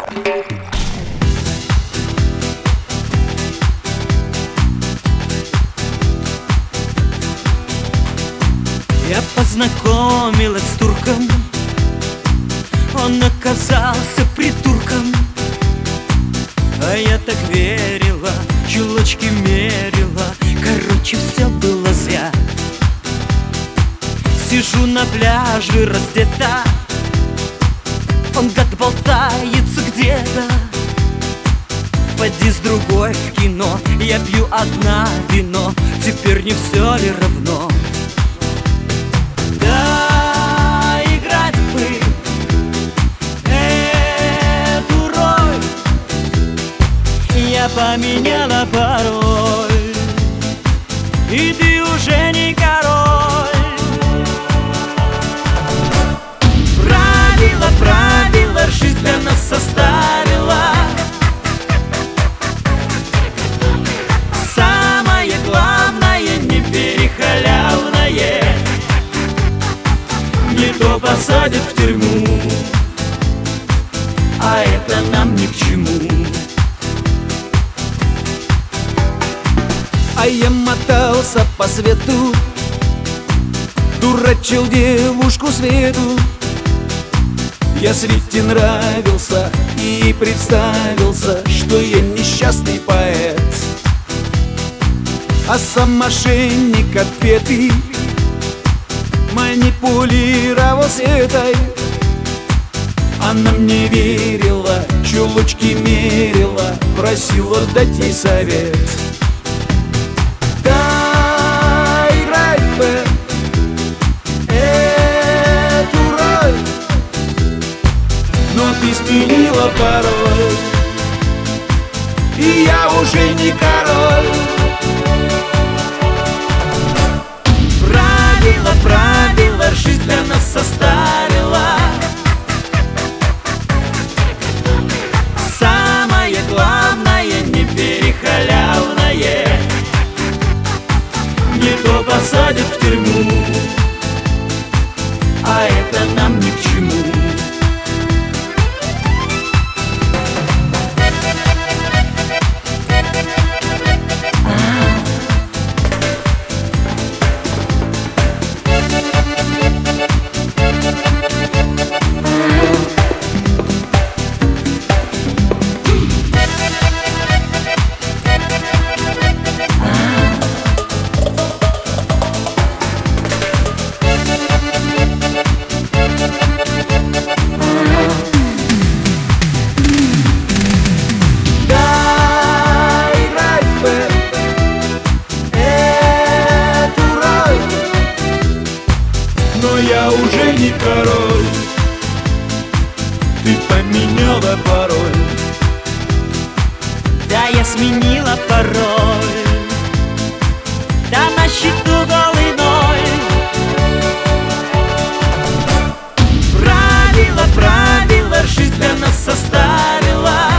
Я познакомилась с турком, он оказался придурком. А я так верила, чулочки мерила, короче, все было зря. Сижу на пляже раздета, он гад болтается где-то. Поди с другой в кино, я пью одна вино, теперь не все ли равно? Да, играть бы эту роль я поменяла пароль, и ты уже не король. Правила, жизнь для нас составила. Самое главное, не перехалявное, не то посадят в тюрьму, а это нам ни к чему. А я мотался по свету, дурачил девушку Свету. Я Свете нравился и представился, что я несчастный поэт. А сам мошенник отпетый манипулировал Светой. Она мне верила, чулочки мерила, просила дать ей совет. Да, играй бы эту роль, но ты сменила пароль, и я уже не король. Правила, жизнь для нас составила. Самое главное, не перехалявное, не то посадят в тюрьму, а это нам ни к чему. Но я уже не король, ты поменяла пароль. Да, я сменила пароль, да, на счету голый ноль. Правила, жизнь для нас составила.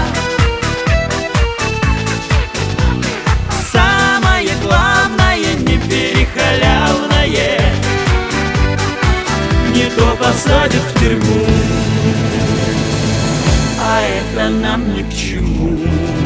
Самое главное, не перехалявное, не то посадят в тюрьму, а это нам ни к чему.